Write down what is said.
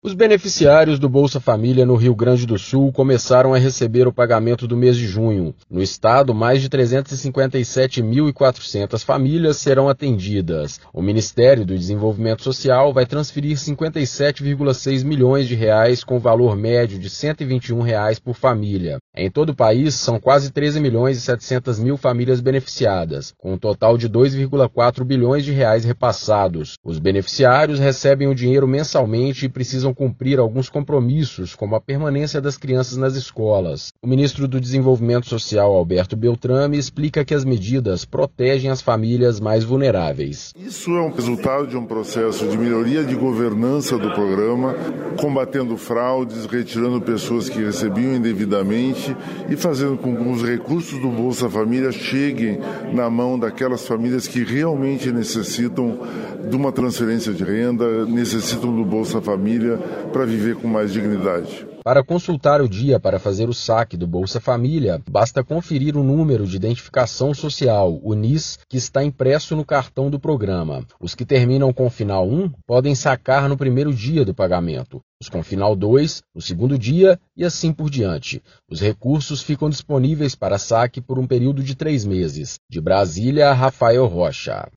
Os beneficiários do Bolsa Família no Rio Grande do Sul começaram a receber o pagamento do mês de junho. No estado, mais de 357.400 famílias serão atendidas. O Ministério do Desenvolvimento Social vai transferir 57,6 milhões de reais com valor médio de R$ 121 por família. Em todo o país, são quase 13 milhões e 700 mil famílias beneficiadas, com um total de 2,4 bilhões de reais repassados. Os beneficiários recebem o dinheiro mensalmente e precisam cumprir alguns compromissos, como a permanência das crianças nas escolas. O ministro do Desenvolvimento Social, Alberto Beltrame, explica que as medidas protegem as famílias mais vulneráveis. Isso é um resultado de um processo de melhoria de governança do programa, combatendo fraudes, retirando pessoas que recebiam indevidamente e fazendo com que os recursos do Bolsa Família cheguem na mão daquelas famílias que realmente necessitam de uma transferência de renda, necessitam do Bolsa Família para viver com mais dignidade. Para consultar o dia para fazer o saque do Bolsa Família, basta conferir o número de identificação social, o NIS, que está impresso no cartão do programa. Os que terminam com final 1 podem sacar no primeiro dia do pagamento, os com final 2 no segundo dia e assim por diante. Os recursos ficam disponíveis para saque por um período de 3 meses. De Brasília, Rafael Rocha.